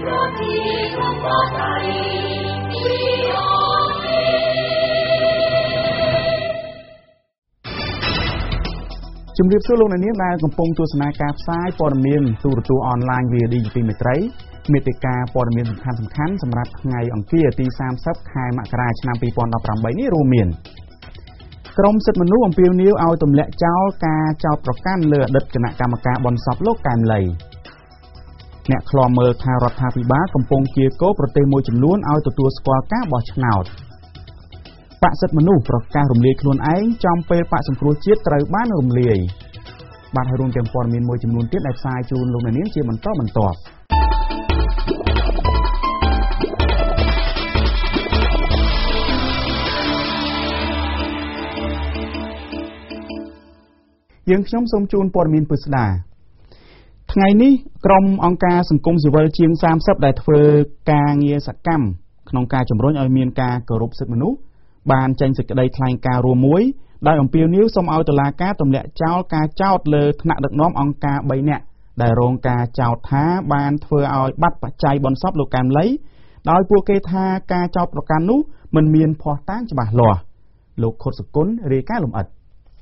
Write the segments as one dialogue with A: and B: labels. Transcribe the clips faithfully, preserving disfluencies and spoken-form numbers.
A: ជំរាបសួរលោកអ្នកនាងដែលកំពុងទស្សនាការផ្សាយព័ត៌មានទូរទស្សន៍អនឡាញ វី អូ ឌី ពីមេត្រីមេតិការព័ត៌មានសំខាន់សំខាន់សម្រាប់ថ្ងៃអង្គារទីសាមសិបខែមករាឆ្នាំពីរពាន់ដប់ប្រាំបីនេះរួមមានក្រមសិទ្ធិមនុស្សអំពាវនាវឲ្យទម្លាក់ចោលការចោទប្រកាន់លើអតីតគណៈកម្មការបនសពលោកកែមលីអ្នកឃ្លាំមើលថារដ្ឋាភិបាលកំពុងគៀកោប្រទេសមួយចំនួនឲ្យទទួលស្គាល់ការបោះឆ្នោតបកសិទ្ធិមនុស្សប្រកាសរំលាយខ្លួនឯងចំពេលបកសង្គ្រោះជាតិត្រូវបានរំលាយបាទហើយរួមទាំងព័ត៌មានមួយចំនួនទៀតដែលផ្សាយជូនលោកអ្នកនាងជាបន្តបន្ទាប់យើងខ្ញុំសូមជូនព័ត៌មានពិស្ដាថ្ងៃនេះក្រុមអង្គការសង្គមស៊ីវិលជាងសាមសិបដែលធ្វើការងារសកម្មក្នុងការជំរុញឲ្យមានការគោរពសិទ្ធិមនុស្សបានចេញសេចក្តីថ្លែងការណ៍រួមមួយដោយអំពាវនាវសូមឲ្យតុលាការទម្លាក់ចោលការចោទលើថ្នាក់ដឹកនាំអង្គការបីនាក់ដែលរងការចោទថាបានធ្វើឲ្យបាត់បច្ច័យបុណ្យសពលោកកែមលីដោយពួកគេថាការចោទប្រកាន់នោះមិនមានភស្តុតាងច្បាស់លាស់លោកខុតសុគន្ធរាយការណ៍លម្អិត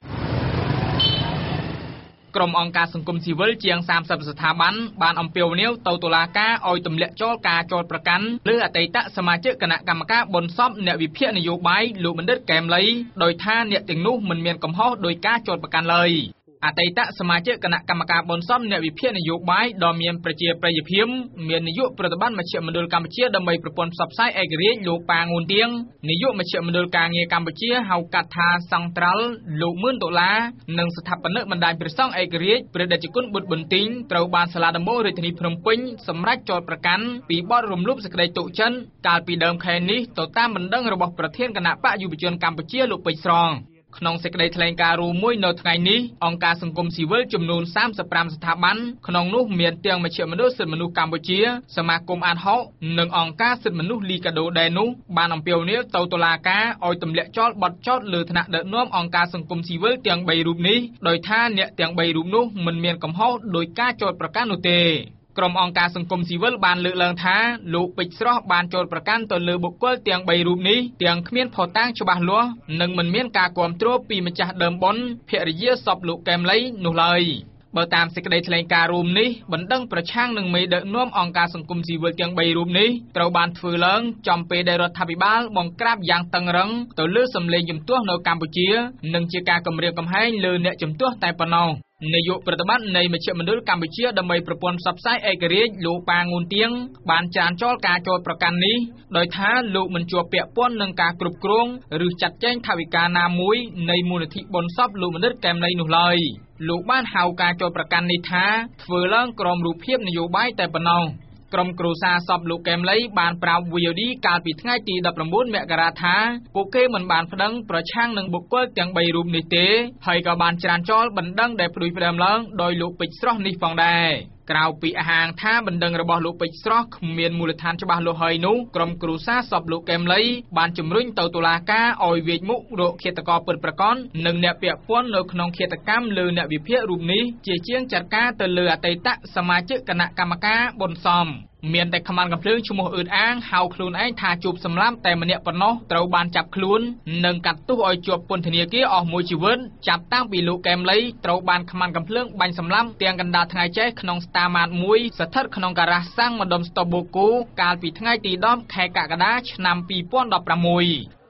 B: ក្រុមអង្គការសង្គមស៊ីវិលជាងសាមសិបស្ថាប័នបានអំពាវនាវទៅតុលាការឲ្យទម្លាក់ចោលការចោទប្រកាន់លើអតីតសមាជិកគណៈកម្មការបុណ្យសពអ្នកវិភាគនយោបាយលោកបណ្ឌិតកែមលីដោយថាអ្នកទាំងនោះមិនមានកំហុសដោយការចោទប្រកាន់ឡើយអតីតសមាជិកគណៈកម្មការបុណ្យសពអ្នកវិភាគនយោបាយដ៏មានប្រជាប្រិយភាពមាននាយកប្រតិបត្តិមជ្ឈមណ្ឌលកម្ពុជាដើម្បីប្រព័ន្ធផ្សព្វផ្សាយឯករាជ្យលោកប៉ាងួនទៀងនាយកមជ្ឈមណ្ឌលការងារកម្ពុជាហៅកាត់ថាសង្ត្រាល់លោកមឿនដុល្លារនិងស្ថាបនិកបណ្ដាញព្រះសង្ឃឯករាជ្យព្រះតេជគុណបុត្របន្ទិញត្រូវបានសាលាដំបងរាជធានីភ្នំពេញសម្រេចចោទប្រកាន់ពីបទរំលោភសេចក្តីទុកចិនកាលពីដើមខែនេះទៅតាមបណ្ដឹងរបស់ប្រធានគណៈបកយុវជនកម្ពុជាលោកពេជ្រស្រង់ក្នុងសេចក្តីថ្លែងការណ៍រួមមួយនៅថ្ងៃនេះអង្គការសង្គមស៊ីវិលចំនួនសាមសិបប្រាំស្ថាប័នក្នុងនោះមានទាំងមជ្ឈមណ្ឌលសិទ្ធិមនុស្សកម្ពុជាសមាគមអាតហុកនិងអង្គការសិទ្ធិមនុស្សលីកាដូដែរនោះបានអំពាវនាវទៅតុលាការឲ្យទម្លាក់ចោលបទចោទលើថ្នាក់ដឹកនាំអង្គការសង្គមស៊ីវិលទាំងបីរូបនេះដោយថាអ្នកទាំងបីរូបនោះមិនមានកំហុសដោយការចោទប្រកាន់នោះទេក្រុមអង្គការសង្គមស៊ីវិលបានលើកឡើងថាលោកពេជ្រស្រស់បានចោទប្រកាន់ទៅលើបុគ្គលទាំងបីរូបនេះទាំងគ្មានភស្តុតាងច្បាស់លាស់និងមិនមានការគាំទ្រពីម្ចាស់ដើមបុណ្យភរិយាសពលោកកែមលីនោះឡើយបើតាមសេចក្តីថ្លែងការណ៍រួមនេះបណ្ដឹងប្រឆាំងនឹងមេដឹកនាំអង្គការសង្គមស៊ីវិលទាំងបីរូបនេះត្រូវបានធ្វើឡើងចំពេលដែលរដ្ឋាភិបាលបង្ក្រាបយ៉ាងតឹងរ៉ឹងទៅលើសម្លេងជំទាស់នៅកម្ពុជានិងជាការគំរាមកំហែងលើអ្នកជំទាស់តែប៉ុណ្ណោះនាយកប្រតិបត្តិនៃមជ្ឈមណ្ឌលកម្ពុជាដើម្បីប្រព័ន្ធផ្សព្វផ្សាយឯករាជ្យលោកប៉ាងួនទៀងបានចានចោលការចោទប្រកាន់នេះដោយថាលោកមិនជាប់ពាក់ព័ន្ធនឹងការគ្រប់គ្រងឬចាត់ចែងថវិកាណាមួយនៃមូលនិធិបុណ្យសពលោកបណ្ឌិតកែមលីនោះឡើយលោកបានហៅការចោទប្រកាន់នេះថាធ្វើឡើងក្រោមរូបភាពនយោបាយតែប៉ុណ្ណោះក្រុមគ្រួសារសពលោកកែមលីបានប្រាប់ វី អូ ឌី កាលពីថ្ងៃទីដប់ប្រាំបួនមករាថាពួកគេមិនបានប្តឹងប្រឆាំងនឹងបុគ្គលទាំងបីរូបនេះទេហើយក៏បានច្រានចោលបណ្ដឹងដែលព្រួយផ្ដើមឡើងដោយលោកពេជ្រស្រស់នេះផងដែរក្រៅពីអះអាងថាបណ្ដឹងរបស់លោកពេជ្រស្រស់គ្មានមូលដ្ឋានច្បាស់លាស់ហើយនោះក្រុមគ្រួសារសពលោកកែមលីបានជំរុញទៅតុលាការឲ្យវាយមុខរកឃាតករពិតប្រាកដនិងអ្នកពាក់ព័ន្ធនៅក្នុងឃាតកម្មលើអ្នកវិភាគរូបនេះជាជាងចាត់ការទៅលើអតីតសមាជិកគណៈកម្មការបុណ្យសមមានតែខ្មាំងកំភ្លើងឈ្មោះអឺតអាងហៅខ្លួនឯងថាជួបសម្លាប់តែម្នាក់ប៉ុណ្ណោះត្រូវបានចាប់ខ្លួននិងកាត់ទោសឲ្យជាប់ពន្ធនាគារអស់មួយជីវិតចាប់តាំងពីលោកកែមលីត្រូវបានខ្មាំងកំភ្លើងបាញ់សម្លាប់ទាំងកណ្ដាលថ្ងៃចេះក្នុងស្តាម៉ាតមួយស្ថិតក្នុងការ៉ាសាំងម្ដុំស្តុបបូកូកាលពីថ្ងៃទីដប់ខែកក្កដាឆ្នាំពីរពាន់ដប់ប្រាំមួយ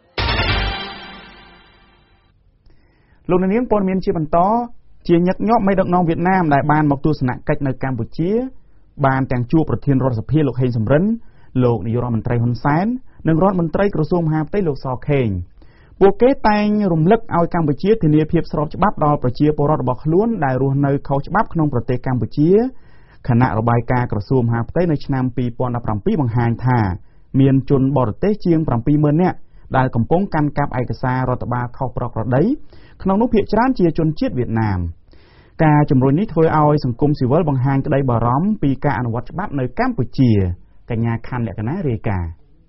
A: លោកនាងព័ត៌មានជាបន្តជាញឹកញាប់មេដឹកនាំវៀតណាមដែលបានមកទស្សនកិច្ចនៅកម្ពុជាបានទាំងជួបប្រធានរដ្ឋសភាលោកហេងសំរិនលោកនាយករដ្ឋមន្ត្រីហ៊ុនសែននិងរដ្ឋមន្ត្រីក្រសួងមហាផ្ទៃលោកសខេងពួកគេតែងរំលឹកឲ្យកម្ពុជាធានាភាពស្របច្បាប់ដល់ប្រជាពលរដ្ឋរបស់ខ្លួនដែលរស់នៅខុសច្បាប់ក្នុងប្រទេសកម្ពុជាគណៈរបាយការណ៍ក្រសួងមហាផ្ទៃនៅឆ្នាំពីរពាន់ដប់ប្រាំពីរបង្ហាញថាមានជនបរទេសជាងប្រាំពីរម៉ឺននាក់ដែលកំពុងកាន់កាប់ឯកសាររដ្ឋបាលខុសប្រក្រតីក្នុងនោះភាគច្រើនជាជនជាតិវៀតណាមការជំរុញនេះធ្វើឲ្យសង្គមស៊ីវិលបង្ហាញក្តីបារម្ភពីការអនុវត្តច្បាប់នៅកម្ពុជាកញ្ញាខាន់លក្ខណារាយការណ៍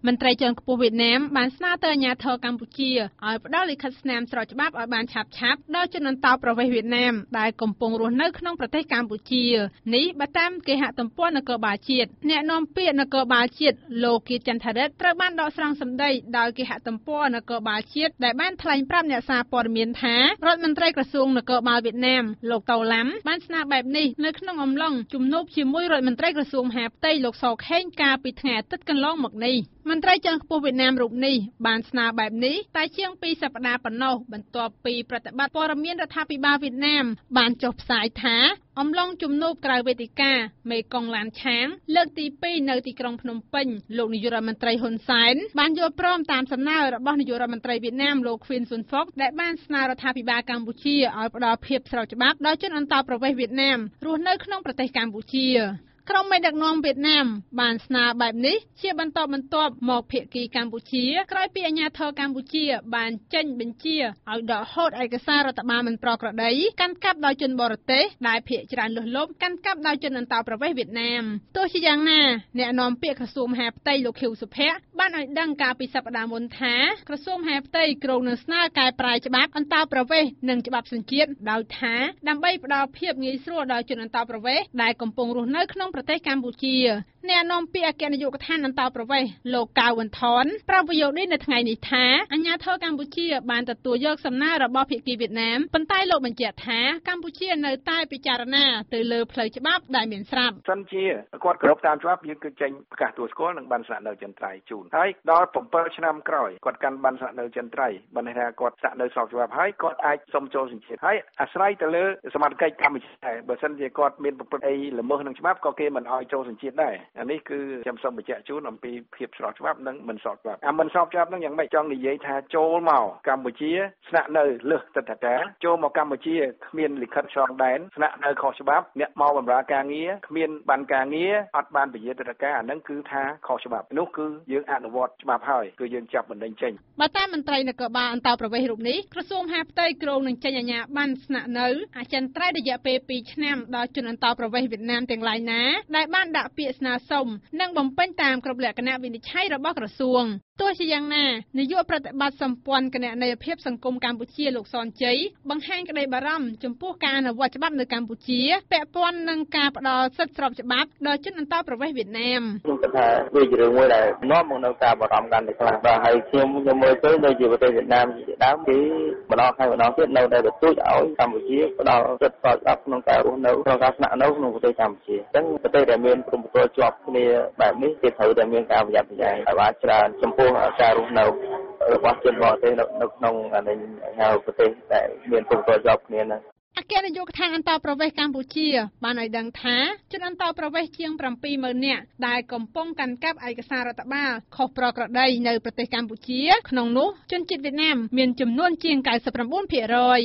C: មន្ត្រីជាន់ខ្ពស់វៀតណាមបានស្នើទៅអាជ្ញាធរកម្ពុជាឲ្យផ្ដល់លិខិតស្នាមស្របច្បាប់ឲ្យបានឆាប់ឆាប់ដល់ជនអន្តោប្រវេសន៍វៀតណាមដែលកំពុងរស់នៅក្នុងប្រទេសកម្ពុជានេះបើតាមគេហទំព័រនគរបាលជាតិអ្នកនាំពាក្យនគរបាលជាតិលោកគៀតចន្ទថារិទ្ធត្រូវបានដកស្រង់សម្ដីដោយគេហទំព័រនគរបាលជាតិដែលបានថ្លែងប្រាប់អ្នកសារព័ត៌មានថារដ្ឋមន្ត្រីក្រសួងនគរបាលវៀតណាមលោកតូឡាំបានស្នើបែបនេះនៅក្នុងអំឡុងជំនួបជាមួយរដ្ឋមន្ត្រីក្រសួងមហាផ្ទៃលោកស ខេងកាលពីថ្ងៃអាទិត្យកន្លងមកនេះមន្ត្រីជាន់ខ្ពស់វៀតណាមរូបនេះបានស្នើបែបនេះតែជាងពីរសប្តាហ៍ប៉ុណ្ណោះបន្ទាប់ពីប្រតិបត្តិព័ត៌មានរដ្ឋាភិបាលវៀតណាមបានចុះផ្សាយថាអំឡុងជំនួបក្រៅវេទិកាមេកុងឡានឆាងលើកទីពីរនៅទីក្រុងភ្នំពេញលោកនាយករដ្ឋមន្ត្រីហ៊ុនសែនបានយល់ព្រមតាមសំណើរបស់នាយករដ្ឋមន្ត្រីវៀតណាមលោកឃ្វៀនស៊ុនហ្វុកដែលបានស្នើរដ្ឋាភិបាលកម្ពុជាឲ្យផ្ដល់ភាពស្របច្បាប់ដល់ជនអន្តោប្រវេសន៍វៀតណាមរស់នៅក្នុងប្រទេសកម្ពុជាក្រុមមេដឹកនាំវៀតណាមបានស្នើបែបនេះជាបន្តបន្ទាប់មកភាគីកម្ពុជាក្រោយពីអាជ្ញាធរកម្ពុជាបានចេញបញ្ជាឲ្យដកហូតឯកសាររដ្ឋបាលមិនប្រក្រតីកាន់កាប់ដោយជនបរទេសដែលភាគច្រើនលើសលប់កាន់កាប់ដោយជនអន្តោប្រវេសន៍វៀតណាមទោះជាយ៉ាងណាអ្នកនាំពាក្យក្រសួងមហាផ្ទៃលោកខៀវសុភ័ក្របានឲ្យដឹងកាលពីសប្តាហ៍មុនថាក្រសួងមហាផ្ទៃគ្រោងនឹងស្នើកែប្រែច្បាប់អន្តោប្រវេសន៍និងច្បាប់សញ្ជាតិដោយថាដើម្បីផ្ដល់ភាពងាយស្រួលដល់ជនអន្តោប្រវេសន៍ដែលកំពុងរស់នៅក្នុងប្រទេសកម្ពុជាអ្នកនាំពាក្យអគ្គនាយកដ្ឋានអន្តោប្រវេសន៍លោកកៅវ៉ាន់ថនប្រាប់វីអូឌីនៅថ្ងៃនេះថាអាជ្ញាធរកម្ពុជាបានទទួលយកសំណើរបស់ភាគីវៀតណាមប៉ុន្តែលោកបញ្ជាក់ថាកម្ពុជានៅតែពិចារណាទៅលើផ្លូវច្បាប់ដែលមានស្រាប់
D: សិនជាគាត់គោរពតាមច្បាប់យើងគឺចេញប្រកាសទទួលស្គាល់និងបានស្នាក់នៅចិនត្រៃជូនហើយដល់bảyឆ្នាំក្រោយគាត់កាន់បានស្នាក់នៅចិនត្រៃបើន័យថាគាត់ស្នាក់នៅស្របច្បាប់ហើយគាត់អាចសុំចូលសញ្ជាតិហើយអាស្រ័យទៅលើសមត្ថកិច្ចកម្ពុជាដែរបើសិនជាគាត់មានប្រព្រឹត្តអីល្មើសនឹងច្បាប់ក៏គេមិនឲ្យចូលសញ្ជាតិដែរអានេះគឺខ្ញុំសូមបញ្ជាក់ជូនអំពីភាពស្របច្បាប់និងមិនស្របច្បាប់អាមិនស្របច្បាប់នឹងយ៉ាងម៉េចចង់និយាយថាចូលមកកម្ពុជាស្នាក់នៅលើសទឹកដីតាចូលមកកម្ពុជាគ្មានលិខិតឆ្លងដែនស្នាក់នៅខុសច្បាប់អ្នកមកបម្រើការងារគ្មានបានការងារអត់បានពជាទឹកដីអាហ្នឹងគឺថាខុសច្បាប់នោះគឺយើងអនុវត្តច្បាប់ហើយគឺយើងចាប់បណ្ដឹងចេញ
C: បើតាមមន្ត្រីនគរបាលអន្តោប្រវេសន៍រូបនេះក្រសួងមហាផ្ទៃគ្រោងនឹងចេញអាជ្ញាប័ណ្ណស្នាក់នៅអចិន្ត្រៃយ៍រយៈពេលពីរឆ្នាំដល់ជនអន្តោប្រវេសន៍វៀតណាមទាំងឡាយណាដែលបានដាក់ពាក្យស្នើសុំនិងបំពេញតាមគ្រប់លក្ខណៈវិនិច្ឆ័យរបស់ក្រសួងទោះជាយ៉ាងណានាយកប្រតិបត្តិសម្ព័ន្ធគណនេយ្យភាពសង្គមកម្ពុជាលោកសនជ័យបង្ហាញក្តីបារម្ភចំពោះការអនុវត្តច្បាប់នៅកម្ពុជាពាក់ព័ន្ធនឹងការផ្ដល់សិទ្ធិស្របច្បាប់ដល់ជនអន្តោប្រវេសន៍វៀតណាម
E: ខ្ញុំគិតថាវាជារឿងមួយដែលនាំមកនូវការបារម្ភកាន់តែខ្លាំងបាទហើយខ្ញុំខ្ញុំមើលទៅនៅជាប្រទេសវៀតណាមជាដើមគឺម្ដងហើយម្ដងទៀតនៅតែទទូចឲ្យកម្ពុជាផ្ដល់សិទ្ធិស្របច្បាប់ក្នុងការរស់នៅក្នុងការស្នាក់នៅក្នុងប្រទេសកម្ពុជាអញ្ចឹងប្រទេសដែលមានព្រំប្រទល់ជាប់គ្នាបែបនេះគេត្រូវតែមានការប្រយ័ត្នប្រយែងឲ្យបានច្រើនចំពោះការរស់នៅរបស់ជនបរទេសនៅក្នុងហៅប្រទេសដែលមានព្រំប្រទល់ជាប់គ្នាហ្នឹង
C: អគ្គនាយកដ្ឋានអន្តោប្រវេសន៍កម្ពុជាបានឲ្យដឹងថាជនអន្តោប្រវេសន៍ជាងbảyម៉ឺននាក់ដែលកំពុងកាន់កាប់ឯកសាររដ្ឋបាលខុសប្រក្រតីនៅប្រទេសកម្ពុជាក្នុងនោះជនជាតិវៀតណាមមានចំនួនជាង九十九ភាគរយ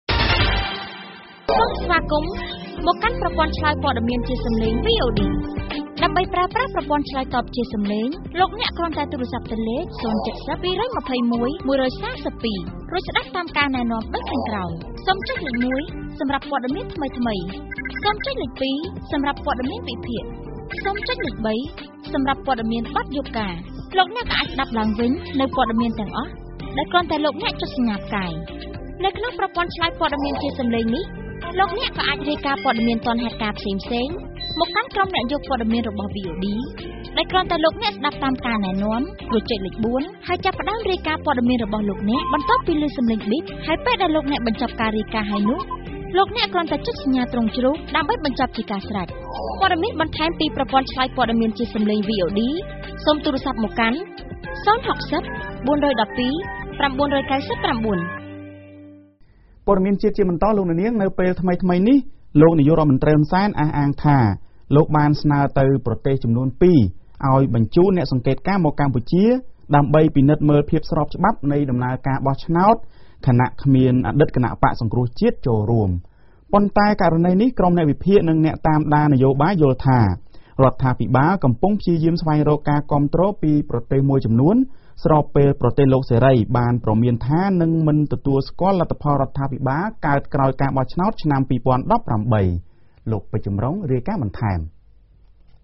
F: សូមស្វាគមន៍មកកាន់ប្រព័ន្ធឆ្លើយព័ត៌មានជាសំឡេង វី អូ ឌី ដើម្បីប្រើប្រាស់ប្រព័ន្ធឆ្លើយតបជាសំឡេងលោកអ្នកគ្រាន់តែទូរស័ព្ទទៅលេខศูนย์ เจ็ด ศูนย์ ពីរ ยี่สิบเอ็ด หนึ่ง สาม สอง រួចស្ដាប់តាមការណែនាំដូចខាងក្រោមសូមចុចលេខមួយសម្រាប់ព័ត៌មានថ្មីៗសូមចុចលេខពីរសម្រាប់ព័ត៌មានវិភាគសូមចុចលេខបីសម្រាប់ព័ត៌មានបទយប់ការលោកអ្នកក៏អាចស្ដាប់ឡើងវិញនៅព័ត៌មានទាំងអស់ដែលគ្រាន់តែលោកអ្នកចុចសញ្ញាផ្កាយនៅក្នុងប្រព័ន្ធឆ្លើយព័ត៌មានជាសំឡេងនេះលោកអ្នកក៏អាចរាយការណ៍ព័ត៌មានទាន់ហេតុការណ៍ផ្សេងៗមកកាន់ក្រុមអ្នកយកព័ត៌មានរបស់ វី អូ ឌី ដែលគ្រាន់តែលោកអ្នកស្ដាប់តាមការណែនាំរួចចុចលេខបួនហើយចាប់ផ្ដើមរាយការណ៍ព័ត៌មានរបស់លោកអ្នកបន្ទាប់ពីឮសំឡេងប៊ីបហើយពេលដែលលោកអ្នកបញ្ចប់ការរាយការណ៍ហើយនោះលោកអ្នកគ្រាន់តែចុចសញ្ញាត្រង់ជ្រូកដើម្បីបញ្ចប់ជាការស្រេចព័ត៌មានបន្ថែមពីប្រព័ន្ធឆ្លើយព័ត៌មានជាសំឡេង វី អូ ឌី សូមទូរស័ព្ទមកកាន់ศูนย์ หก ศูนย์ bốn một hai 9 9 9 9
A: ព័ត៌មានជាតិជាបន្តលោកនាងនៅពេលថ្មីថ្មីនេះលោកនាយករដ្ឋមន្ត្រីហ៊ុនសែនអះអាងថាលោកបានស្នើទៅប្រទេសចំនួនពីរឲ្យបញ្ជូនអ្នកសង្កេតការណ៍មកកម្ពុជាដើម្បីពិនិត្យមើលភាពស្របច្បាប់នៃដំណើរការបោះឆ្នោតខណៈគ្មានអតីតគណៈបកសង្គ្រោះជាតិចូលរួមប៉ុន្តែករណីនេះក្រុមអ្នកវិភាគនិងអ្នកតាមដាននយោបាយយល់ថារដ្ឋាភិបាលកំពុងព្យាយាមស្វែងរកការគាំទ្រពីប្រទេសមួយចំនួនស្របពេលប្រទេសលោកសេរីបានប្រមានថានឹងមិនទទួលស្គាល់លទ្ធផលរដ្ឋាភិបាលកើតក្រោយការបោះឆ្នោតឆ្នាំពីរពាន់ដប់ប្រាំបីលោកពេជ្រចម្រុងរាយការណ៍បន្ថែម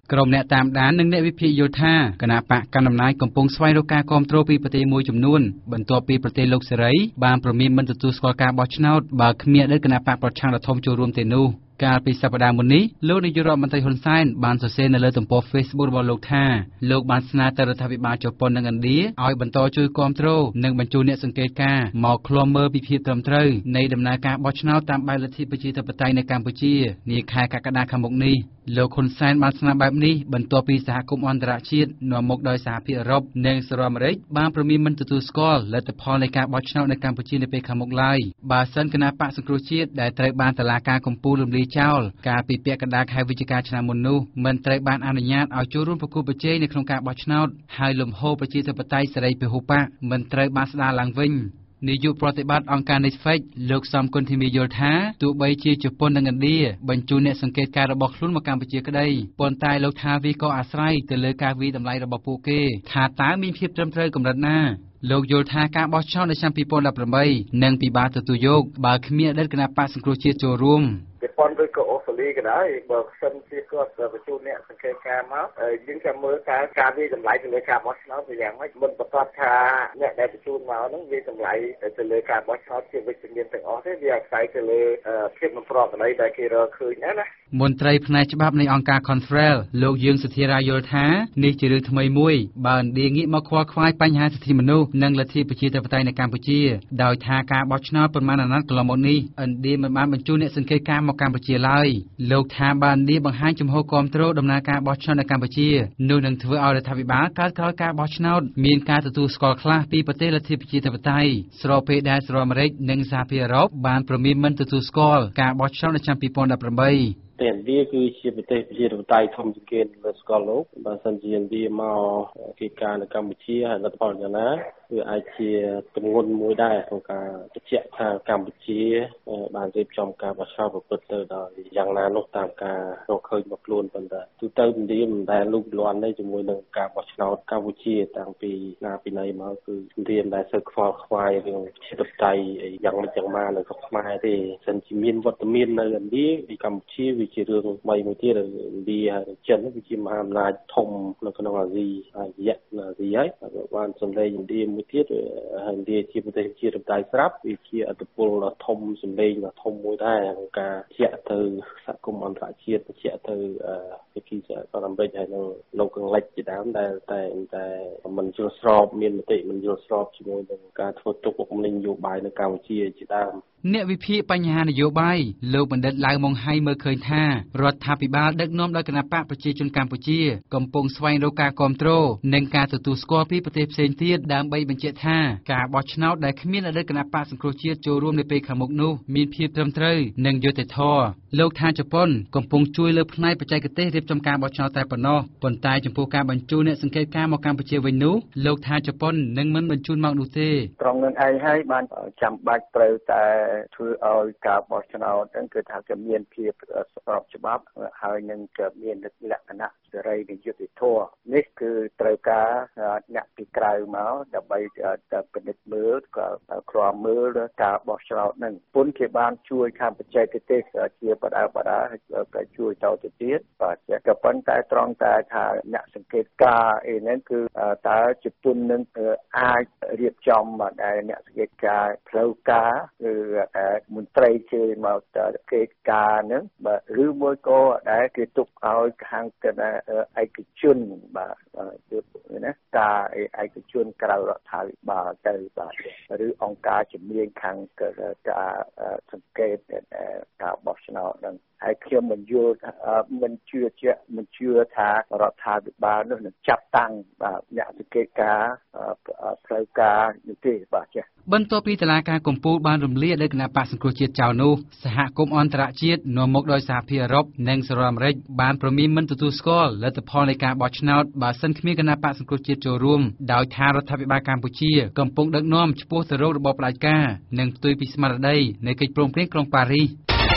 G: ក្រុមអ្នកតាមដាននិងអ្នកវិភាគយល់ថាគណៈបកកណ្ដាលអំណាចកំពុងស្វែងរកការគាំទ្រពីប្រទេសមួយចំនួនបន្ទាប់ពីប្រទេសលោកសេរីបានព្រមានមិនទទួលស្គាល់ការបោះឆ្នោតបើគ្មានអតីតគណៈបកប្រឆាំងដ៏ធំចូលរួមទេនោះកាលពីសប្តាហ៍មុននេះលោកនាយករដ្ឋមន្ត្រីហ៊ុនសែនបានសរសេរនៅលើទំព័រ Facebook របស់លោកថាលោកបានស្នើទៅរដ្ឋាភិបាលជប៉ុននិងឥណ្ឌាឲ្យបន្តជួយគាំទ្រនិងបញ្ជូនអ្នកសង្កេតការណ៍មកឃ្លាំមើលពីភាពត្រឹមត្រូវនៃដំណើរការបោះឆ្នោតតាមបែបលទ្ធិប្រជាធិបតេយ្យនៅកម្ពុជានាខែកក្កដាខាងមុខនេះលោកហ៊ុនសែនបានស្នើបែបនេះបន្ទាប់ពីសហគមន៍អន្តរជាតិនាំមុខដោយសហភាពអឺរ៉ុបនិងសហរដ្ឋអាមេរិកបានព្រមានមិនទទួលស្គាល់លទ្ធផលនៃការបោះឆ្នោតនៅកម្ពុជានៅពេលខាងមុខឡើយបើសិនគណៈបកសង្គ្រោះជាតិដែលត្រូវបានតុលាការកំពូលរំលាយចោលកាលពីពាក់កណ្ដាលខែវិច្ឆិកាឆ្នាំមុននោះមិនត្រូវបានអនុញ្ញាតឲ្យចូលរួមប្រគល់ប្រជែងនៅក្នុងការបោះឆ្នោតហើយលំហូរប្រជាធិបតេយ្យសេរីពហុបកមិនត្រូវបានស្ដារឡើងវិញនាយកប្រតិបត្តិអង្គការ Netflix លោកសំគុណធីមីយល់ថាទោះបីជាជប៉ុននិងឥណ្ឌាបញ្ជូនអ្នកសង្កេតការណ៍របស់ខ្លួនមកកម្ពុជាក្តីប៉ុន្តែលោកថាវាក៏អាស្រ័យទៅលើការវិតម្លៃរបស់ពួកគេថាតើមានភាពត្រឹមត្រូវកម្រិតណាលោកយល់ថាការបោះឆ្នោតនៅឆ្នាំពីរពាន់ដប់ប្រាំបីនឹងពិបាកទទួលយកបើគ្មានអតីតគណៈបកសង្គ្រោះជាតិចូលរួម
E: ជប៉ុនឬក៏អូស្ត្រាលីក៏ដោយបើសិនជាគាត់បញ្ជូនអ្នកសង្កេតការណ៍មកយើងចាំមើលតើការវិតម្លៃទៅលើការបោះឆ្នោតវាយ៉ាងម៉េចមិនប្រកាសថាអ្នកដែលបញ្ជូនមកហ្នឹងវាតម្លៃទៅលើការបោះឆ្នោតជាវិជ្ជមានទាំងអស់ទេវាអាស្រ័យទៅលើភាពមិនប្រក្រតីដែលគេរកឃើញណា
G: មន្ត្រីផ្នែកច្បាប់នៃអង្គការ Confrel លោកយើងសុធារាយល់ថានេះជារឿងថ្មីមួយបើឥណ្ឌាងាកមកខ្វល់ខ្វាយបញ្ហាសិទ្ធិមនុស្សនិងលទ្ធិប្រជាធិបតេយ្យនៅកម្ពុជាដោយថាការបោះឆ្នោតប៉ុន្មានអាណត្តិកន្លងមកនេះឥណ្ឌាមិនបានបញ្ជូនអ្នកសង្កេតការណ៍មកកម្ពុជាឡើយលោកថាបើឥណ្ឌាបង្ហាញជំហរគាំទ្រដំណើរការបោះឆ្នោតនៅកម្ពុជានោះនឹងធ្វើឲ្យរដ្ឋាភិបាលកើតក្រោយការបោះឆ្នោតមានការទទួលស្គាល់ខ្លះពីប្រទេសលទ្ធិប្រជាធិបតេយ្យស្របពេលដែលសហរដ្ឋអាមេរិកនិងសហភាពអឺរ៉ុបបានព្រមានមិនទទួលស្គាល់ការបោះឆ្នោតនៅឆ្នាំពីរពាន់ដប់ប្រាំបី
E: តែឥណ្ឌាគឺជាប្រទេសប្រជាធិបតេយ្យធំជាងគេលើស្គាល់លោកបើសិនជាឥណ្ឌាមកកិច្ចការនៅកម្ពុជាហើយលទ្ធផលយ៉ាងណាវាអាចជាទម្ងន់មួយដែរក្នុងការបញ្ជាក់ថាកម្ពុជាបានរៀបចំការបោះឆ្នោតប្រព្រឹត្តទៅដោយយ៉ាងណានោះតាមការរកឃើញមកខ្លួនប៉ុន្តែទូទៅឥណ្ឌាមិនដែលលូកលាន់ទេជាមួយនឹងការបោះឆ្នោតកម្ពុជាតាំងពីណាពីណីមកគឺឥណ្ឌាមិនដែលសូវខ្វល់ខ្វាយរឿងប្រជាធិបតេយ្យយ៉ាងម៉េចយ៉ាងម៉ានៅក្នុងខ្មែរទេសិនជាមានវត្តមាននៅឥណ្ឌាពីកម្ពុជាវាជារឿងថ្មីមួយទៀតឥណ្ឌាហើយចិនវាជាមហាអំណាចធំនៅក្នុងអាស៊ីអាស៊ីអាស៊ីហើយបានសម្លេងឥណ្ឌាមួយទៀតឥណ្ឌាជាប្រទេសជារដ្ឋាភិបាលស្រាប់វាជាអធិបុលដ៏ធំសម្លេងដ៏ធំមួយដែរក្នុងការជាក់ទៅសហគមន៍អន្តរជាតិជាក់ទៅវិគីសហរដ្ឋអាមេរិកហើយនៅលោកខាងលិចជាដើមដែលតែតែមិនយល់ស្របមានមតិមិនយល់ស្របជាមួយនឹងការធ្វើទុកបុកម្នេញនយោបាយនៅកម្ពុជាជាដើម
G: អ្នកវិភាគបញ្ហានយោបាយលោកបណ្ឌិតឡៅម៉ុងហៃមើលឃើញថារដ្ឋាភិបាលដឹកនាំដោយគណបកប្រជាជនកម្ពុជាកំពុងស្វែងរកការគាំទ្រនិងការទទួលស្គាល់ពីប្រទេសផ្សេងទៀតដើម្បីបញ្ជាក់ថាការបោះឆ្នោតដែលគ្មានអតីតគណបកសង្គ្រោះជាតិចូលរួមនៅពេលខាងមុខនោះមានភាពត្រឹមត្រូវនិងយុត្តិធម៌លោកថាជប៉ុនកំពុងជួយលើផ្នែកបច្ចេកទេសរៀបចំការបោះឆ្នោតតែប៉ុណ្ណោះប៉ុន្តែចំពោះការបញ្ជូនអ្នកសង្កេតការណ៍មកកម្ពុជាវិញនោះលោកថាជប៉ុននឹងមិនបញ្ជូនមកនោះទេ
E: ត្រង់នឹងឯងហើយបានចាំបាច់ត្រូវតែធ្វើឲ្យការបោះឆ្នោតហ្នឹងគឺថាจะមានភាពស្របច្បាប់ហើយនឹងក៏មានលក្ខណៈសេរីនិងយុត្តិធម៌នេះគឺត្រូវការអ្នកពីក្រៅមកដើម្បីទៅពិនិត្យមើលក៏គ្រាន់មើលការបោះឆ្នោតហ្នឹងពុនគេបានជួយខាងបច្ចេកទេសជាបដាបដាក៏ជួយតទៅទៀតបាទក៏ប៉ុន្តែត្រង់តែថាអ្នកសង្កេតការណ៍អីហ្នឹងគឺតើជប៉ុននឹងអាចរៀបចំដែលអ្នកសង្កេតការណ៍ផ្លូវការគឺតែមន្ត្រីជើញមកសង្កេតការណ៍ហ្នឹងបាទឬមួយក៏ដែលគេទុកឲ្យខាងគណៈឯកជនបាទគឺណាការឯកជនក្រៅរដ្ឋាភិបាលទៅបាទឬអង្គការជំនាញខាងការសង្កេតការបោះឆ្នោតហ្នឹងហើយខ្ញុំមិនយល់មិនជឿជាក់មិនជឿថារដ្ឋាភិបាលនោះនឹងចាប់តាំងបាទអ្នកសង្កេតការណ៍ផ្លូវការនេះទេបាទចា៎
G: បន្ទាប់ពីតុលាការកំពូលបានរំលាយដោយគណៈបកសង្គ្រោះជាតិចោលនោះសហគមន៍អន្តរជាតិនាំមុខដោយសហភាពអឺរ៉ុបនិងសហរដ្ឋអាមេរិកបានព្រមានមិនទទួលស្គាល់លទ្ធផលនៃការបោះឆ្នោតបើសិនគ្មានគណៈបកសង្គ្រោះជាតិចូលរួមដោយថារដ្ឋាភិបាលកម្ពុជាកំពុងដឹកនាំឆ្ពោះទៅរករបបផ្ដាច់ការនិងផ្ទុយពីស្មារតីនៃកិច្ចព្រមព្រៀងក្រុងប៉ារីស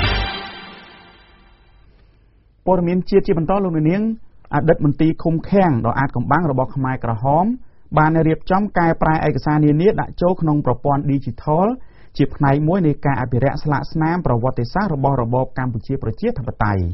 A: ព័ត៌មានជាតិជាបន្តលោកនាងអតីតមន្ត្រីឃុំឃាំងដ៏អាចកំបាំងរបស់ខ្មែរក្រហមបានរៀបចំកែប្រែឯកសារនានាដាក់ចូលក្នុងប្រព័ន្ធ Digital ជាផ្នែកមួយនៃការអភិរក្សស្លាកស្នាមប្រវត្តិសាស្ត្ររបស់របបកម្ពុជាប្រជាធិបតេយ្យ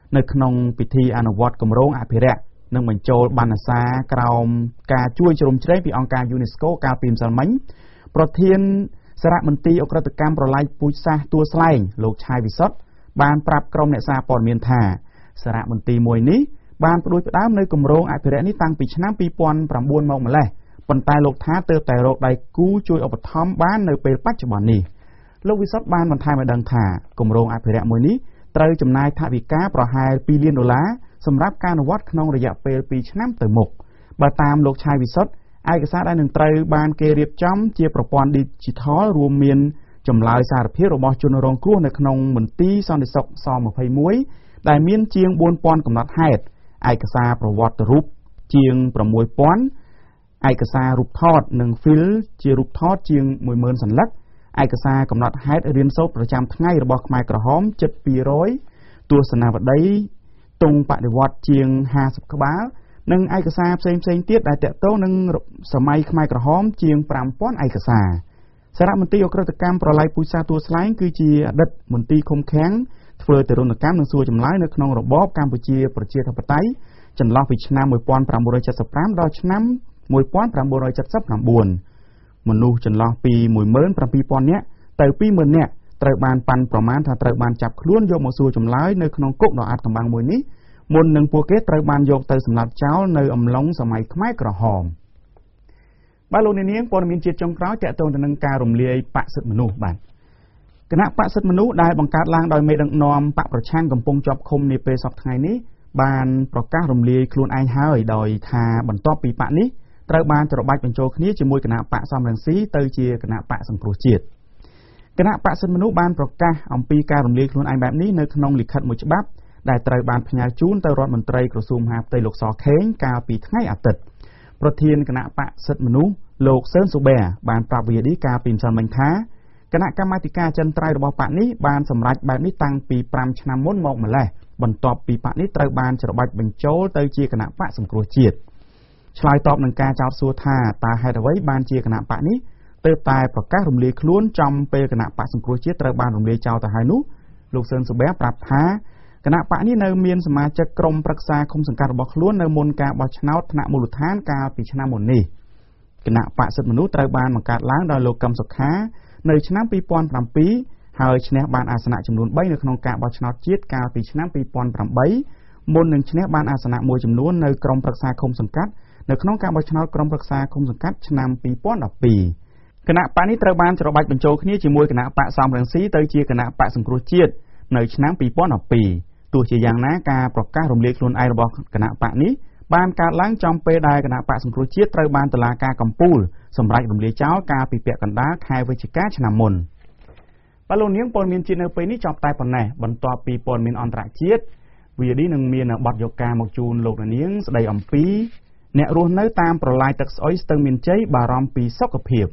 A: នៅក្នុងពិធីអនុវត្តគម្រោងអភិរក្សនិងបញ្ចូលបណ្ណសារក្រោមការជួយជ្រោមជ្រែងពីអង្គការ UNESCO កាលពីម្សិលមិញប្រធានសារមន្ទីរអក្រិតកម្មប្រឡាយពូជសាសន៍ទួលស្លែងលោកឆាយវិសុទ្ធបានប្រាប់ក្រុមអ្នកសារព័ត៌មានថាសារមន្ទីរមួយនេះបានផ្ដួចផ្ដើមនៅគម្រោងអភិរក្សនេះតាំងពីឆ្នាំពីរពាន់ប្រាំបួនមកម្លេះប៉ុន្តែលោកថាទើបតែរកដៃគូជួយឧបត្ថម្ភបាននៅពេលបច្ចុប្បន្ននេះលោកវិសុទ្ធបានបន្ថែមឲ្យដឹងថាគម្រោងអភិរក្សមួយនេះត្រូវចំណាយថវិកាប្រហែលពីរលានដុល្លារសម្រាប់ការអនុវត្តក្នុងរយៈពេលពីរឆ្នាំទៅមុខបើតាមលោកឆាយវិសុទ្ធឯកសារដែលនឹងត្រូវបានគេរៀបចំជាប្រព័ន្ធ Digital រួមមានចម្លើយសារភាពរបស់ជនរងគ្រោះនៅក្នុងមន្ទីរសន្តិសុខស-ម្ភៃមួយដែលមានជាងបួនពាន់កំណត់ហេតុឯកសារប្រវត្តិរូបជាងប្រាំមួយពាន់ឯកសាររូបថតនិង File ជារូបថតជាងមួយម៉ឺនសន្លឹកឯកសារកំណត់ហេតុរៀនសូត្រប្រចាំថ្ងៃរបស់ខ្មែរក្រហមជិតពីររយទស្សនាវដ្តីទង់បដិវត្តជាងហាសិបក្បាលនិងឯកសារផ្សេងផ្សេងទៀតដែលតាក់ទងនឹងសម័យខ្មែរក្រហមជាងប្រាំពាន់ឯកសារសារមន្ទីរអក្រិតកម្មប្រឡាយពូជសាសន៍ទួលស្លែងគឺជាអតីតមន្ទីរឃុំឃាំងធ្វើទរណកម្មនិងសួរចម្លើយនៅក្នុងរបបកម្ពុជាប្រជាធិបតេយ្យចន្លោះពីឆ្នាំmột nghìn tám trăm七十五ដល់ឆ្នាំmột nghìn tám trăm七十chínមនុស្សចន្លោះពី មួយម៉ឺនប្រាំពីរពាន់ នាក់ទៅ ពីរម៉ឺន នាក់ត្រូវបានប៉ាន់ប្រមាណថាត្រូវបានចាប់ខ្លួនយកមកសួរចម្លើយនៅក្នុងគុកដ៏អាថ៌កំបាំងមួយនេះមុននឹងពួកគេត្រូវបានយកទៅសម្លាប់ចោលនៅអំឡុងសម័យខ្មែរក្រហមបាទលោកអ្នកនាងព័ត៌មានជាតិចុងក្រោយតាក់ទងទៅនឹងការរំលាយបក្សសិទ្ធិមនុស្សបាទគណៈបក្សសិទ្ធិមនុស្សដែលបង្កើតឡើងដោយមេដឹកនាំបកប្រឆាំងកំពុងជាប់ឃុំនាពេលសប្តាហ៍ថ្ងៃនេះបានប្រកាសរំលាយខ្លួនឯងហើយដោយថាបន្ទាប់ពីបកនេះត្រូវបានច្របាច់បញ្ចូលគ្នាជាមួយគណៈបកសំរងស៊ីទៅជាគណៈបកសង្គ្រោះជាតិគណៈបក្សសិទ្ធិមនុស្សបានប្រកាសអំពីការរំលាយខ្លួនឯងបែបនេះនៅក្នុងលិខិតមួយច្បាប់ដែលត្រូវបានផ្ញើជូនទៅរដ្ឋមន្ត្រីក្រសួងមហាផ្ទៃលោកសខេងកាលពីថ្ងៃអាទិត្យប្រធានគណៈបក្សសិទ្ធិមនុស្សលោកសឿនស៊ូប៊ែបានប្រាប់វីឌីកាលពីម្សិលមិញថាគណៈកម្មាធិការចិនត្រៃរបស់បកនេះបានសម្រេចបែបនេះតាំងពីប្រាំឆ្នាំមុនមកម្លេះបន្ទាប់ពីបកនេះត្រូវបានច្របាច់បញ្ចូលទៅជាគណៈបកសង្គ្រោះជាតិឆ្លើយតបនឹងការចោទសួរថាតើហេតុអ្វីបានជាគណៈបកនេះទើបតែប្រកាសរំលាយខ្លួនចំពេលគណៈបកសង្គ្រោះជាតិត្រូវបានរំលាយចោលទៅហើយនោះលោកសឿនស៊ូប៊ែប្រាប់ថាគណៈបកនេះនៅមានសមាជិកក្រុមប្រឹក្សាឃុំសង្កាត់របស់ខ្លួននៅមុនការបោះឆ្នោតថ្នាក់មូលដ្ឋានកាលពីឆ្នាំមុននេះគណៈបកសិទ្ធិមនុស្សត្រូវបានបង្កើតឡើងដោយលោកកឹមសុខានៅឆ្នាំពីរពាន់ប្រាំពីរហើយឈ្នះបានអាសនៈចំនួនបីនៅក្នុងការបោះឆ្នោតជាតិកាលពីឆ្នាំពីរពាន់ប្រាំបីមុននឹងឈ្នះបានអាសនៈមួយចំនួននៅក្រុមប្រឹក្សាឃុំសង្កាត់នៅក្នុងការបោះឆ្នោតក្រុមប្រឹក្សាឃុំសង្កាត់ឆ្នាំពីរពាន់ដប់ពីរគណៈបកនេះត្រូវបានច្របាច់បញ្ចូលគ្នាជាមួយគណៈបកសំរងស៊ីទៅជាគណៈបកសង្គ្រោះជាតិនៅឆ្នាំពីរពាន់ដប់ពីរទោះជាយ៉ាងណាការប្រកាសរំលាយខ្លួនឯងរបស់គណៈបកនេះបានកើតឡើងចំពេលដែលគណៈបកសង្គ្រោះជាតិត្រូវបានតុលាការកំពូលសម្រេចរំលាយចោលកាលពីពាក់កណ្ដាលខែវិច្ឆិកាឆ្នាំមុនបាទលោកនាងព័ត៌មានជាតិនៅពេលនេះចប់តែប៉ុណ្ណេះបន្ទាប់ពីព័ត៌មានអន្តរជាតិវីឌីនឹងមានបទយកការមកជូនលោកនាងស្ដីអំពីអ្នករស់នៅតាមប្រឡាយទឹកស្អុយស្ទឹងមានជ័យបារម្ភពីសុខភាព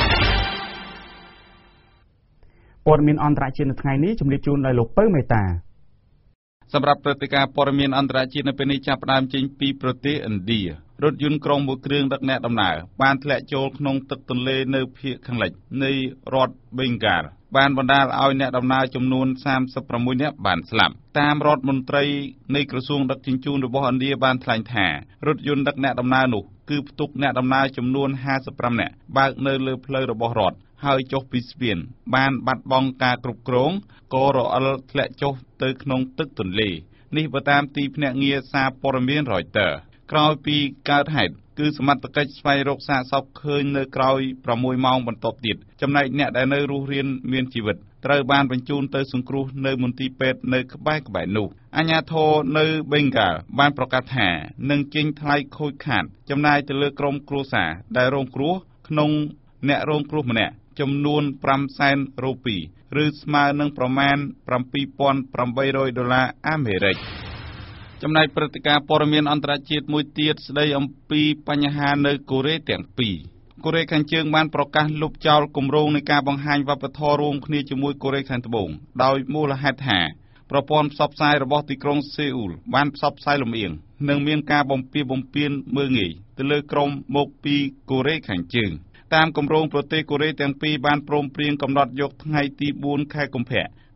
A: ព័ត៌មានអន្តរជាតិនៅថ្ងៃនេះជម្រាបជូនដោយលោកពៅមេតា
H: សម្រាប់ព្រឹត្តិការណ៍ព័ត៌មានអន្តរជាតិនៅពេលនេះចាប់ផ្ដើមចេញពីប្រទេសឥណ្ឌារថយន្តក្រុងមួយគ្រឿងដឹកអ្នកដំណើរបានធ្លាក់ចូលក្នុងទឹកទន្លេនៅភាគខាងលិចនៃរដ្ឋប៊េងហ្កាលបានបណ្ដាលឲ្យអ្នកដំណើរចំនួនសាមសិបប្រាំមួយនាក់បានស្លាប់តាមរដ្ឋមន្ត្រីនៃក្រសួងដឹកជញ្ជូនរបស់ឥណ្ឌាបានថ្លែងថារថយន្តដឹកអ្នកដំណើរនោះគឺផ្ទុកអ្នកដំណើរចំនួនห้าสิบห้าនាក់បើកនៅលើផ្លូវរបស់រដ្ឋហើយចុះពីស្ពានបានបាត់បង់ការគ្រប់គ្រងក៏រអិលធ្លាក់ចុះទៅក្នុងទឹកទន្លេនេះបើតាមទីភ្នាក់ងារសារព័ត៌មាន Reuters ក្រោយពីកើតហេតុគឺសមត្ថកិច្ចស្វែងរកសាកសពឃើញនៅក្រោយប្រាំមួយម៉ោងបន្ទាប់ទៀតចំណែកអ្នកដែលនៅរស់រានមានជីវិតត្រូវបានបញ្ជូនទៅសង្គ្រោះនៅមន្ទីរពេទ្យនៅក្បែរៗនោះអាជ្ញាធរនៅប៊េងហ្កាលបានប្រកាសថានឹងចេញថ្លៃខូចខាតចំណាយទៅលើក្រុមគ្រួសារដែលរងគ្រោះក្នុងអ្នករងគ្រោះម្នាក់ចំនួនប្រាំសែនរូពីឬស្មើនឹងប្រមាណប្រាំពីរពាន់ប្រាំបីរយដុល្លារអាមេរិកចំណែកព្រឹត្តិការណ៍ព័ត៌មានអន្តរជាតិមួយទៀតស្ដីអំពីបញ្ហានៅកូរ៉េទាំងពីរកូរ៉េខាងជើងបានប្រកាសលុបចោលគម្រោងនៃការបង្ហាញវប្បធម៌រួមគ្នាជាមួយកូរ៉េខាងត្បូងដោយមូលហេតុថាប្រព័ន្ធផ្សព្វផ្សាយរបស់ទីក្រុងសេអ៊ូលបានផ្សព្វផ្សាយលំអៀងនិងមានការបំពានបំពានមើលងាយទៅលើក្រុមមកពីកូរ៉េខាងជើងតាមគម្រោងប្រទេសកូរ៉េទាំងពីរបានព្រមព្រៀងកំណត់យកថ្ងៃទីបួនខែកុម្ភៈ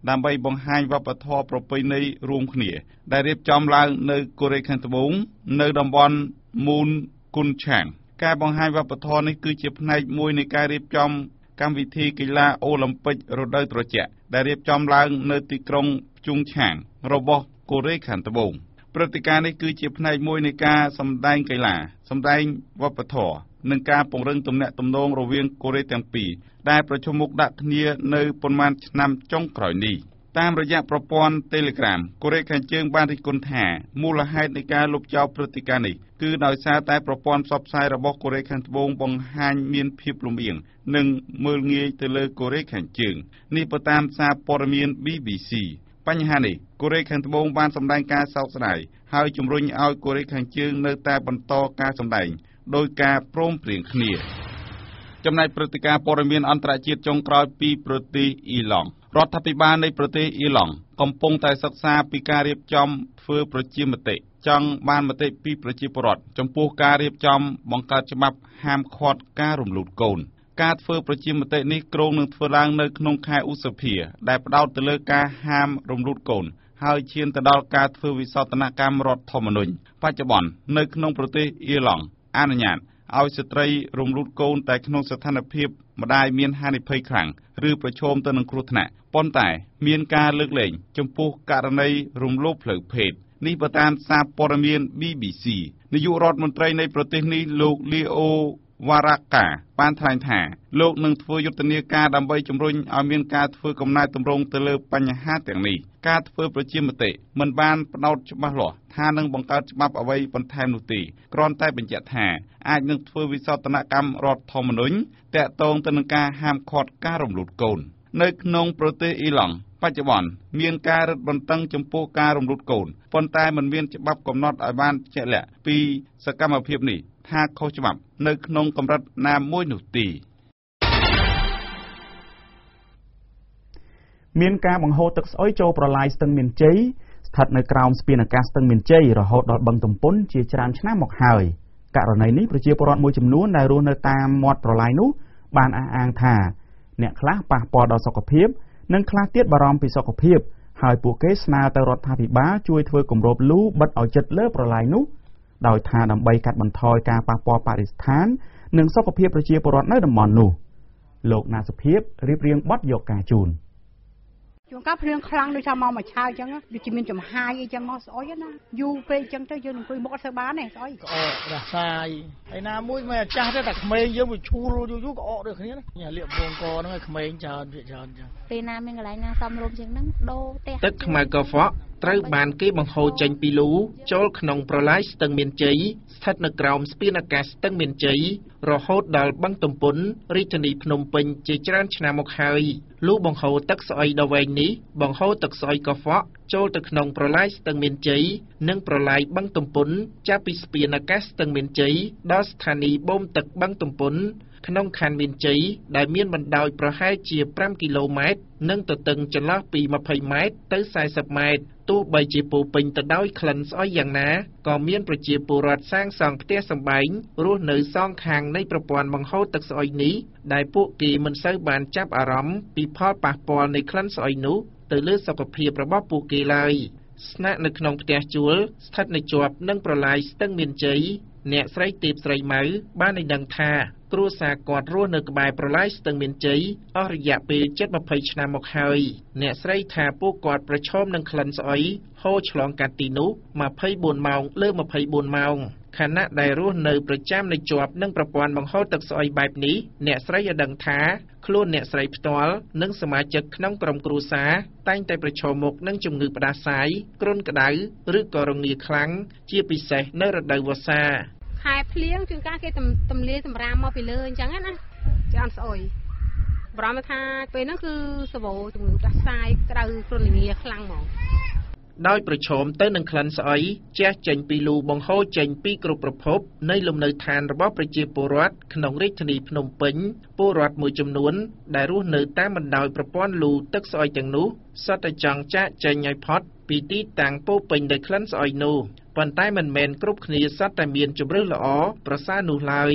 H: ដើម្បីបង្ហាញវប្បធម៌ប្រពៃណីរួមគ្នាដែលរៀបចំឡើងនៅកូរ៉េខាងត្បូងនៅតំបន់មូនគុនឆាងការបង្ហាញវប្បធម៌នេះគឺជាផ្នែកមួយនៃការរៀបចំកម្មវិធីកីឡាអូឡ িম্প ពិករដូវត្រជាក់ដែលរៀបចំឡើងនៅទីក្រុងព្យុងឆាងរបស់កូរ៉េខាងត្បូងព្រឹត្តិការណ៍នេះគឺជាផ្នែកមួយនៃការសម្ដែងកីឡាសម្ដែងវប្បធម៌និងការពង្រឹងទំនាក់ទំនងរវាងកូរ៉េទាំងពីរដែលប្រជុំមុខដាក់គ្នានៅប៉ុន្មានឆ្នាំចុងក្រោយនេះតាមរយៈប្រព័ន្ធ Telegram កូរ៉េខាងជើងបានរិះគន់ថាមូលហេតុនៃការលុបចោលព្រឹត្តិការណ៍នេះគឺដោយសារតែប្រព័ន្ធផ្សព្វផ្សាយរបស់កូរ៉េខាងត្បូងបង្ហាញមានភាពលំអៀងនិងមើលងាយទៅលើកូរ៉េខាងជើងនេះបើតាមសារព័ត៌មាន ប៊ី ប៊ី ស៊ី បញ្ហានេះកូរ៉េខាងត្បូងបានសម្ដែងការសោកស្ដាយហើយជំរុញឲ្យកូរ៉េខាងជើងនៅតែបន្តការសម្ដែងដោយការព្រមព្រៀងគ្នាចំណែកព្រឹត្តិការណ៍ព័ត៌មានអន្តរជាតិចុងក្រោយពីប្រទេសអ៊ីឡង់រដ្ឋាភិបាលនៃប្រទេសអ៊ីឡង់កំពុងតែសិក្សាពីការរៀបចំធ្វើប្រជាមតិចង់បានមតិពីប្រជាពលរដ្ឋចំពោះការរៀបចំបង្កើតច្បាប់ហាមឃាត់ការរំលូតកូនការធ្វើប្រជាមតិនេះគ្រោងនឹងធ្វើឡើងនៅក្នុងខែឧសភាដែលផ្ដោតទៅលើការហាមរំលូតកូនហើយឈានទៅដល់ការធ្វើវិសោធនកម្មរដ្ឋធម្មនុញ្ញបច្ចុប្បន្ននៅក្នុងប្រទេសអ៊ីឡង់អនុញ្ញាតឲ្យស្ត្រីរំលូតកូនតែក្នុងស្ថានភាពម្ដាយមានហានិភ័យខ្លាំងឬប្រឈមទៅនឹងគ្រោះថ្នាក់ប៉ុន្តែមានការលើកលែងចំពោះករណីរំលោភផ្លូវភេទនេះបើតាមសារព័ត៌មាន ប៊ី ប៊ី ស៊ី នាយករដ្ឋមន្ត្រីនៃប្រទេសនេះលោកលីអូវ៉ារ៉ាកាបានថ្លែងថាលោកនឹងធ្វើយុទ្ធនាការដើម្បីជំរុញឲ្យមានការធ្វើកំណែទម្រង់ទៅលើបញ្ហាទាំងនេះការធ្វើប្រជាមតិមិនបានផ្ដោតច្បាស់លាស់ថានឹងបង្កើតច្បាប់អ្វីបន្ថែមនោះទេគ្រាន់តែបញ្ជាក់ថាអាចនឹងធ្វើវិសោធនកម្មរដ្ឋធម្មនុញ្ញតាក់ទងទៅនឹងការហាមឃាត់ការរំលូតកូននៅក្នុងប្រទេសអ៊ីឡង់បច្ចុប្បន្នមានការរឹតបន្តឹងចំពោះការរំលូតកូនប៉ុន្តែមិនមានច្បាប់កំណត់ឲ្យបានជាក់លាក់ពីសកម្មភាពនេះថាខុសច្បាប់នៅក្នុងកម្រិតណាមួយនោះទេ
A: មានការបង្ហូរទឹកស្អុយចូលប្រឡាយស្ទឹងមានជ័យស្ថិតនៅក្រោមស្ពានអាកាសស្ទឹងមានជ័យរហូតដល់បឹងទំពុនជាច្រើនឆ្នាំមកហើយករណីនេះប្រជាពលរដ្ឋមួយចំនួនដែលរស់នៅតាមមាត់ប្រឡាយនោះបានអះអាងថាអ្នកខ្លះប៉ះពាល់ដល់សុខភាពនិងខ្លះទៀតបារម្ភពីសុខភាពហើយពួកគេស្នើទៅរដ្ឋាភិបាលជួយធ្វើគម្របលូបិទឲ្យជិតលើប្រឡាយនោះដោយថាដើម្បីកាត់បន្ថយការប៉ះពាល់បរិស្ថាននិងសុខភាពប្រជាពលរដ្ឋនៅតំបន់នោះលោកណាសុភាពរៀបរៀងបទយកការជូនជួនកាលភ្លៀងខ្លាំងដូចថាមកមួយឆាវអញ្ចឹងដូចជាមានចំហាយអីចឹងមកស្អុយណាយូរពេកអញ្ចឹងទៅយើងអង្គុយមកអត់ធ្វើបានទេស្អុយក្អករសាយហើយណាមួយមិនចាស់ទេតែក្មេងយើងវាឈូលយូរយូរក្អកដូចគ្នាណាលាកវងកហ្នឹងឲ្យក្មេងច្រើនភាគច្រើនអញ្ចឹងពេលណាមានកន្លែងណាសំរុំជាងហ្នឹងដូរផ្ទះទឹកខ្មៅកខ្វក់ត្រូវបានគេបង្ហូរចេញពីលូចូលក្នុងប្រឡាយស្ទឹងមានជ័យស្ថិតនៅក្រោមស្ពានអាកាសស្ទឹងមានជ័យរហូតដល់បឹងទំពុនរាជធានីភ្នំពេញជាច្រើនឆ្នាំមកហើយលូបង្ហូរទឹកស្អុយដ៏វែងនេះបង្ហូរទឹកស្អុយកខ្វក់ចូលទៅក្នុងប្រឡាយស្ទឹងមានជ័យនិងប្រឡាយបឹងទំពុនចាប់ពីស្ពានអាកាសស្ទឹងមានជ័យដល់ស្ថានីយ៍បូមទឹកបឹងទំពុនក្នុងខណ្ឌមានជ័យដែលមានបណ្ដោយប្រហែលជាប្រាំគីឡូម៉ែត្រនិងទទឹងចន្លោះពីម្ភៃម៉ែត្រទៅសែសិបម៉ែត្រទោះបីជាពោពេញទៅដោយក្លិនស្អុយយ៉ាងណាក៏មានប្រជាពលរដ្ឋសាងសង់ផ្ទះសម្បែងរស់នៅសងខាងនៃប្រព័ន្ធបង្ហូរទឹកស្អុយនេះដែលពួកគេមិនសូវបានចាប់អារម្មណ៍ពីផលប៉ះពាល់នៃក្លិនស្អុយនោះទៅលើសុខភាពរបស់ពួកគេឡើយស្នាក់នៅក្នុងផ្ទះជួលស្ថិតនៅជាប់នឹងប្រឡាយស្ទឹងមានជ័យអ្នកស្រីទេពស្រីម៉ៅបានឲ្យដឹងថាគ្រួសារគាត់រស់នៅក្បែរប្រឡាយស្ទឹងមានជ័យអស់រយៈពេលជិតម្ភៃឆ្នាំមកហើយអ្នកស្រីថាពួកគាត់ប្រឈមនឹងក្លិនស្អុយហូរឆ្លងកាត់ទីនោះម្ភៃបួនម៉ោងលើម្ភៃបួនម៉ោងខណៈដែលរស់នៅប្រចាំនៅជាប់នឹងប្រព័ន្ធបង្ហូរទឹកស្អុយបែបនេះអ្នកស្រីឲ្យដឹងថាខ្លួនអ្នកស្រីផ្ទាល់និងសមាជិកក្នុងក្រុមគ្រួសារតែងតែប្រឈមមុខនឹងជំងឺផ្ដាសាយគ្រុនក្តៅឬក៏រងាខ្លាំងជាពិសេសនៅរដូវវស្សាខែភ្លៀងជួនកាលគេទម្លាយសម្រាមមកពីលើអញ្ចឹងណាជាអត់ស្អុយបារម្ភថាពេលហ្នឹងគឺសវោជំងឺផ្ដាសាយក្តៅគ្រុនរងាខ្លាំងហ្មងដោយប្រឈមទៅនឹងក្លិនស្អុយជះចេញពីលូបង្ហូរចេញពីគ្រប់ប្រភពនៃលំនៅឋានរបស់ប្រជាពលរដ្ឋក្នុងរាជធានីភ្នំពេញពលរដ្ឋមួយចំនួនដែលរស់នៅតាមបណ្ដោយប្រព័ន្ធលូទឹកស្អុយទាំងនោះសុទ្ធតែចង់ចាកចេញឲ្យផុតពីទីតាំងពោពេញដោយក្លិនស្អុយនោះប៉ុន្តែមិនមែនគ្រប់គ្នាសុទ្ធតែមានជម្រើសល្អប្រសើរនោះឡើយ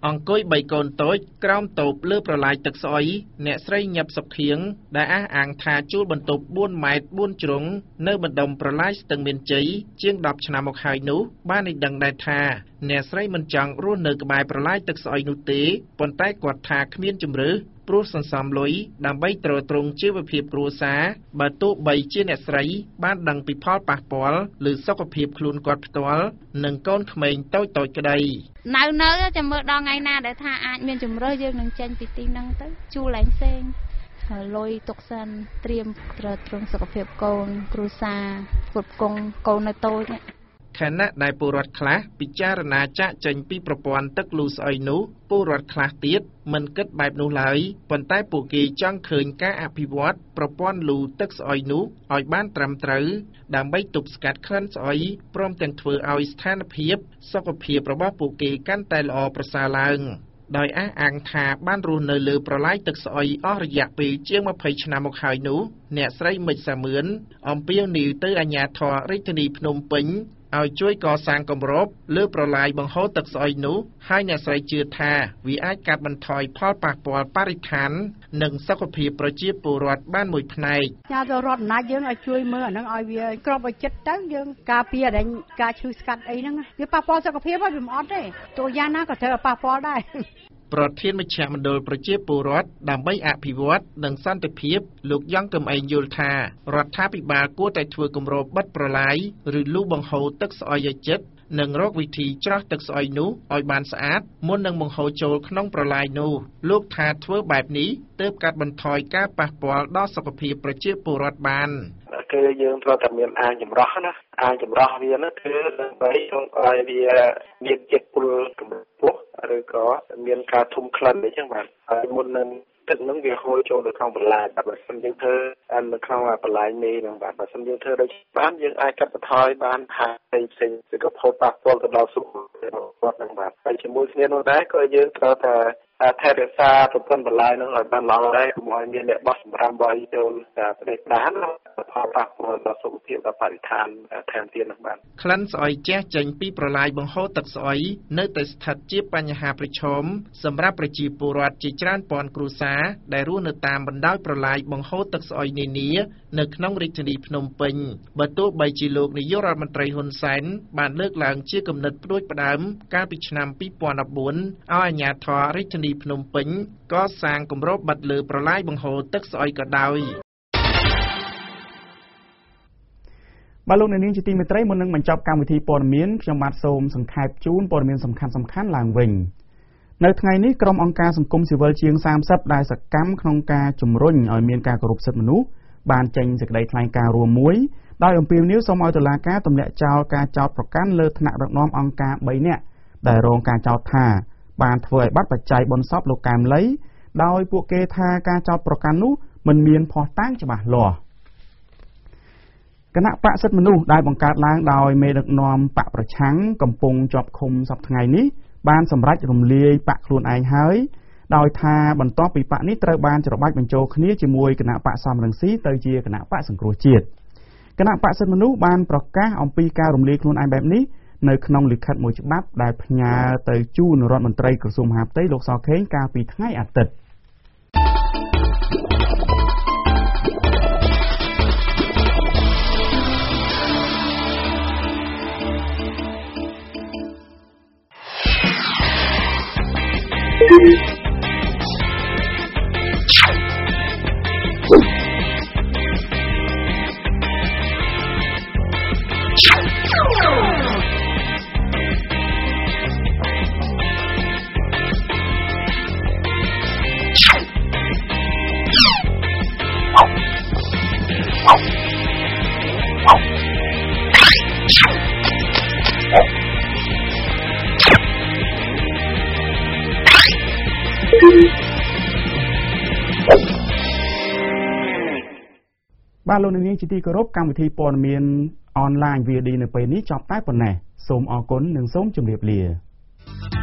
I: អង្គុយបីកូនតូចក្រោមតូបលើប្រឡាយទឹកស្អុយអ្នកស្រីញឹបសុខៀងដែលអះអាងថាជួលបន្ទប់បួនម៉ែត្របួនជ្រុងនៅបណ្ដុំប្រឡាយស្ទឹងមានជ័យជាងដប់ឆ្នាំមកហើយនោះបានឲ្យដឹងដែរថាអ្នកស្រីមិនចង់រស់នៅក្បែរប្រឡាយទឹកស្អុយនោះទេប៉ុន្តែគាត់ថាគ្មានជំរឿសព្រោះសន្សំលុយដើម្បីទ្រទ្រង់ជីវភាពគ្រួសារបើទោះបីជាអ្នកស្រីបានដឹងពីផលប៉ះពាល់លើសុខភាពខ្លួនគាត់ផ្ទាល់និងកូនក្មេងតូចៗក្តី
J: នៅនៅចាំមើលដល់ថ្ងៃណាដែលថាអាចមានជំរឿសយើងនឹងចេញពីទីហ្នឹងទៅជួលឯងផ្សេងហើយលុយទុកសិនត្រៀមទ្រទ្រង់សុខភាពកូនគ្រួសារគ្រប់គងកូននៅតូច
I: ខណៈដែលពលរដ្ឋខ្លះពិចារណាចាក់ចេញពីប្រព័ន្ធទឹកលូស្អុយនោះពលរដ្ឋខ្លះទៀតមិនគិតបែបនោះឡើយប៉ុន្តែពួកគេចង់ឃើញការអភិវឌ្ឍប្រព័ន្ធលូទឹកស្អុយនោះឲ្យបានត្រឹមត្រូវដើម្បីទប់ស្កាត់ក្លិនស្អុយព្រមទាំងធ្វើឲ្យស្ថានភាពសុខភាពរបស់ពួកគេកាន់តែល្អប្រសើរឡើងដោយអះអាងថាបានរស់នៅលើប្រឡាយទឹកស្អុយអស់រយៈពេលជាងម្ភៃឆ្នាំមកហើយនោះអ្នកស្រីមិចសាមឿនអំពាវនាវទៅអាជ្ញាធររាជធានីភ្នំពេញឲ្យជួយកសាងគម្របលើប្រឡាយបង្ហូរទឹកស្អុយនោះហើយអ្នកស្រីជឿថាវាអាចកាត់បន្ថយផលប៉ះពាល់បរិស្ថាននិងសុខភាពប្រជាពលរដ្ឋបានមួយផ្នែក
K: ញ៉ាំទៅរដ្ឋអំណាចយើងឲ្យជួយមើលអាហ្នឹងឲ្យវាក្របឲ្យចិត្តទៅយើងការពារតែការឈឺស្កាត់អីហ្នឹងវាប៉ះពាល់សុខភាពហើយវាមិនអត់ទេទោះយ៉ាងណាក៏ត្រូវប៉ះពាល់ដែរ
I: ប្រធានមជ្ឈមណ្ឌលប្រជាពលរដ្ឋដើម្បីអភិវឌ្ឍនិងសន្តិភាពលោកយ៉ងកឹមអេងយល់ថារដ្ឋាភិបាលគួរតែធ្វើគម្របបិទប្រឡាយឬលូបង្ហូរទឹកស្អុយឲ្យជិតនិងរកវិធីច្រោះទឹកស្អុយនោះឲ្យបានស្អាតមុននឹងបង្ហូរចូលក្នុងប្រឡាយនោះលោកថាធ្វើបែបនេះទើបកាត់បន្ថយការប៉ះពាល់ដល់សុខភាពប្រជាពលរដ្ឋបាន
D: គឺយើងត្រូវតែមានអាងចម្រោះណាអាងចម្រោះវានោះគឺដើម្បីឲ្យវាមានជាតិពុលកម្ពស់ឬក៏មានការធុំក្លិនអីចឹងបាទហើយមុននឹងទឹកនឹងវាហូរចូលទៅក្នុងបន្លាយបាទបើសិនយើងធ្វើនៅក្នុងបន្លាយនេះហ្នឹងបាទបើសិនយើងធ្វើដូចបានយើងអាចកាត់បន្ថយបានថាផ្សេងៗគឺក៏ផលប៉ះពាល់ទៅដល់សុខភាពរបស់ហ្នឹងបាទហើយជាមួយគ្នានោះដែរក៏យើងត្រូវតែថែរក្សាប្រព័ន្ធបន្លាយនឹងឲ្យបានល្អដែរកុំឲ្យមានអ្នកបោះសម្រាមរបស់ចូលប្រទេសដានផលប៉ះពាល់ដល់សុខភាពដល់បរិស្ថានថែមទៀតនឹងបាទ
I: ក្លិនស្អុយជះចេញពីប្រឡាយបង្ហូរទឹកស្អុយនៅតែស្ថិតជាបញ្ហាប្រឈមសម្រាប់ប្រជាពលរដ្ឋជាច្រើនពាន់គ្រួសារដែលរស់នៅតាមបណ្ដោយប្រឡាយបង្ហូរទឹកស្អុយនានានៅក្នុងរាជធានីភ្នំពេញបើទោះបីជាលោកនាយករដ្ឋមន្ត្រីហ៊ុនសែនបានលើកឡើងជាគំនិតផ្ដួចផ្ដើមកាលពីឆ្នាំពីរពាន់ដប់បួនឲ្យអាជ្ញាធររាជធានីភ្នំពេញកសាងគម្របបិទលើប្រឡាយបង្ហូរទឹកស្អុយក៏ដោយ
A: បាទលោកអ្នកនាងជាទីមេត្រីមុននឹងបញ្ចប់កម្មវិធីព័ត៌មានខ្ញុំបាទសូមសង្ខេបជូនព័ត៌មានសំខាន់សំខាន់ឡើងវិញនៅថ្ងៃនេះក្រុមអង្គការសង្គមស៊ីវិលជាងសាមសិបដែលសកម្មក្នុងការជំរុញឲ្យមានការគោរពសិទ្ធិមនុស្សបានចេញសេចក្តីថ្លែងការណ៍រួមមួយដោយអំពាវនាវសូមឲ្យតុលាការទម្លាក់ចោលការចោទប្រកាន់លើថ្នាក់ដឹកនាំអង្គការបីនាក់ដែលរងការចោទថាបានធ្វើឲ្យបាត់បច្ច័យបុណ្យសពលោកកែមលីដោយពួកគេថាការចោទប្រកាន់នោះមិនមានភស្តុតាងច្បាស់លាស់គណៈបកសិទ្ធិមនុស្សដែលបង្កើតឡើងដោយមេដឹកនាំបកប្រឆាំងកំពុងជាប់ឃុំសប្តាហ៍ថ្ងៃនេះបានសម្រេចរំលាយបកខ្លួនឯងហើយដោយថាបន្ទាប់ពីបកនេះត្រូវបានច្របាច់បញ្ចូលគ្នាជាមួយគណៈបកសំរងស៊ីទៅជាគណៈបកសង្គ្រោះជាតិគណៈបកសិទ្ធិមនុស្សបានប្រកាសអំពីការរំលាយខ្លួនឯងបែបនេះនៅក្នុងលិខិតមួយច្បាប់ដែលផ្ញើទៅជូនរដ្ឋមន្ត្រីក្រសួងមហាផ្ទៃលោកសខេងកាលពីថ្ងៃអាទិត្យបាទលោកនាងជាទីគោរពកម្មវិធីព័ត៌មានអនឡាញ វី អូ ឌី នៅពេលនេះចប់តែប៉ុណ្ណេះសូមអរគុណនិងសូមជម្រាបលា